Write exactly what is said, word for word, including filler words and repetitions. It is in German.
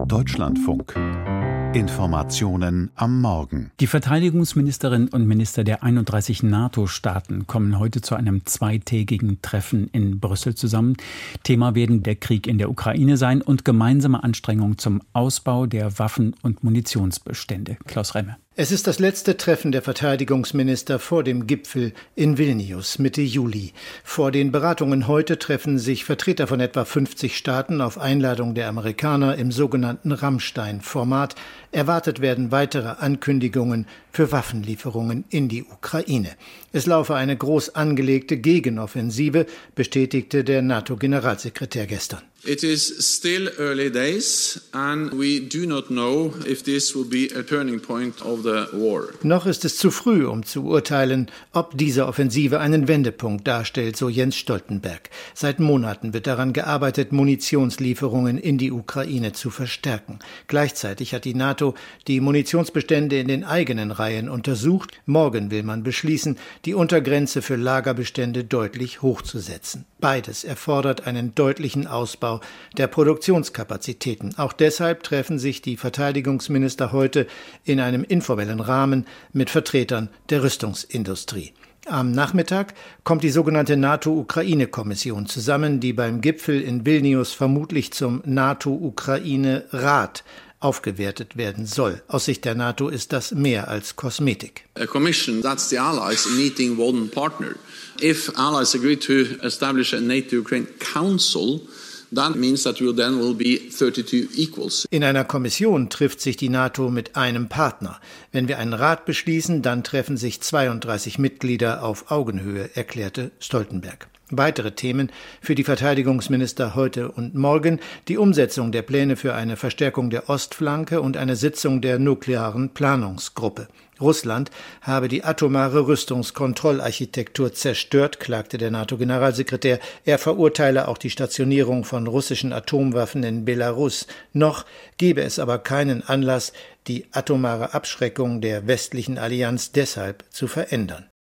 Deutschlandfunk. Informationen am Morgen. Die Verteidigungsministerinnen und Minister der einunddreißig NATO-Staaten kommen heute zu einem zweitägigen Treffen in Brüssel zusammen. Thema werden der Krieg in der Ukraine sein und gemeinsame Anstrengungen zum Ausbau der Waffen- und Munitionsbestände. Klaus Remme. Es ist das letzte Treffen der Verteidigungsminister vor dem Gipfel in Vilnius Mitte Juli. Vor den Beratungen heute treffen sich Vertreter von etwa fünfzig Staaten auf Einladung der Amerikaner im sogenannten Rammstein-Format. Erwartet werden weitere Ankündigungen für Waffenlieferungen in die Ukraine. Es laufe eine groß angelegte Gegenoffensive, bestätigte der NATO-Generalsekretär gestern. It is still early days and we do not know if this will be a turning point of the war. Noch ist es zu früh, um zu urteilen, ob diese Offensive einen Wendepunkt darstellt, so Jens Stoltenberg. Seit Monaten wird daran gearbeitet, Munitionslieferungen in die Ukraine zu verstärken. Gleichzeitig hat die NATO die Munitionsbestände in den eigenen Reihen untersucht. Morgen will man beschließen, die Untergrenze für Lagerbestände deutlich hochzusetzen. Beides erfordert einen deutlichen Ausbau der Produktionskapazitäten. Auch deshalb treffen sich die Verteidigungsminister heute in einem informellen Rahmen mit Vertretern der Rüstungsindustrie. Am Nachmittag kommt die sogenannte NATO-Ukraine-Kommission zusammen, die beim Gipfel in Vilnius vermutlich zum NATO-Ukraine-Rat aufgewertet werden soll. Aus Sicht der NATO ist das mehr als Kosmetik. A commission, that's the allies meeting one partner. If allies agree to establish a NATO-Ukraine Council, that means that will then will be thirty-two equals. In einer Kommission trifft sich die NATO mit einem Partner. Wenn wir einen Rat beschließen, dann treffen sich zweiunddreißig Mitglieder auf Augenhöhe, erklärte Stoltenberg. Weitere Themen für die Verteidigungsminister heute und morgen: die Umsetzung der Pläne für eine Verstärkung der Ostflanke und eine Sitzung der nuklearen Planungsgruppe. Russland habe die atomare Rüstungskontrollarchitektur zerstört, klagte der NATO-Generalsekretär. Er verurteile auch die Stationierung von russischen Atomwaffen in Belarus. Noch gebe es aber keinen Anlass, die atomare Abschreckung der westlichen Allianz deshalb zu verändern.